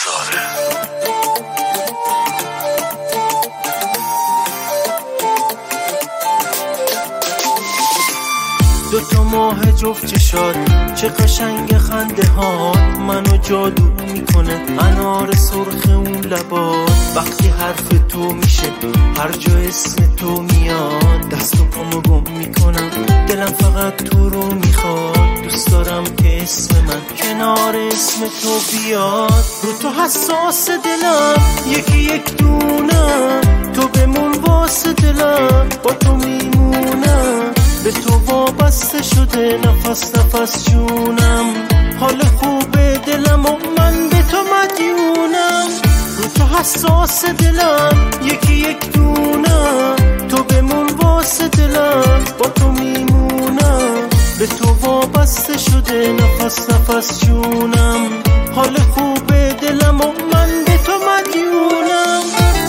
2 ماه جفت چشات چه قشنگ خنده هات منو جادو میکنه انار سرخ اون لبات وقتی حرف تو میشه هر جا اسم تو میاد دست و پامو گم میکنم دلم فقط تو رو میخواد دوست دارم که اسم من کنار اسم تو بیاد رو تو حساس دلم یک دونم تو بمون واسه دلم با تو میمونم به تو وابسته شده نفس جونم حال خوبه دلم و من به تو مدیونم رو تو حساس دلم یک دونم تو بمون واسه دلم با تو میمونم به تو وابسته شده نفس جونم حال خوبه دلم و من به تو مدیونم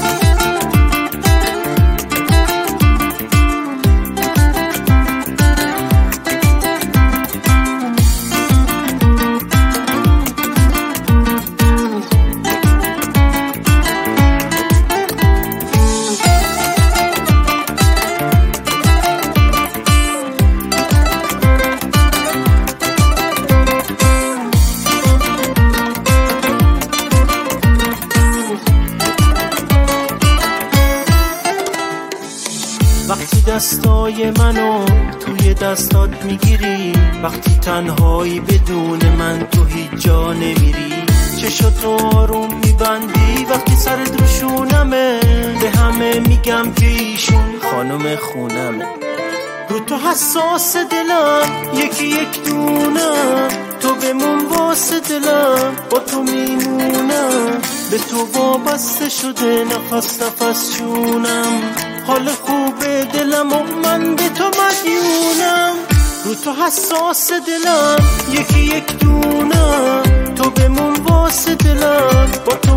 وقتی دستای منو توی دستات میگیری وقتی تنهایی بدون من تو هیچ جا نمیری چشاتو آروم میبندی وقتی سرت رو شونمه به همه میگم که ایشون خانم خونمه رو تو حساس دلم یک دونم تو بمون واسه دلم با تو میمونم به تو وابسته شده نفس جونم حال خوبه دلم و من به تو مدیونم رو تو حساس دلم یک دونم تو بمون واسه دلم با تو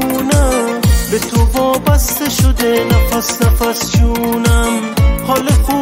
میمونم به تو وابسته شده نفس جونم حال خوبه